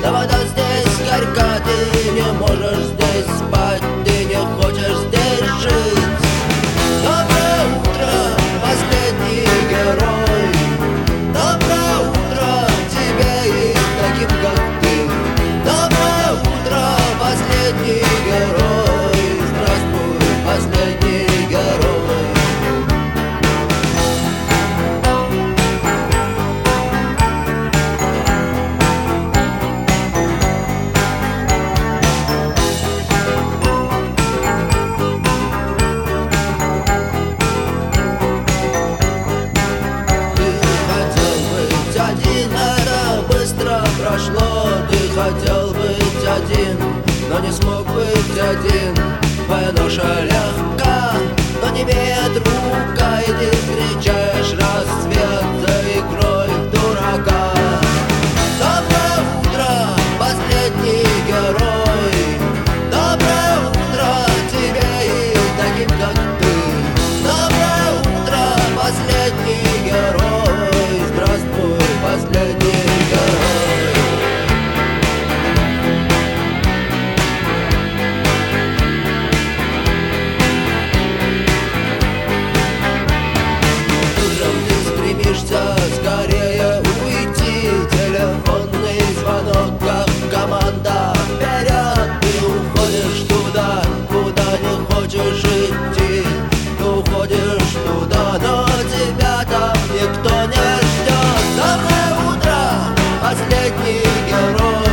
Но вода здесь горька, ты не можешь здесь спать, ты не хочешь здесь жить. Доброе утро, последний герой. Доброе утро тебе и таким, как ты. Доброе утро, последний герой. Здравствуй, последний герой. Прошло, ты хотел быть один, но не смог быть один. Твоя ноша легка, но не имеет рука, и ты встречаешь рассвет за игрой в дурака. Доброе утро, последний герой. Доброе утро тебе и таким, как ты. Доброе утро, последний герой. Здравствуй, последний герой. Скорее уйти, телефонный звонок, как команда вперед. Ты уходишь туда, куда не хочешь идти. Ты уходишь туда, но тебя там никто не ждет. Доброе утро, последний герой.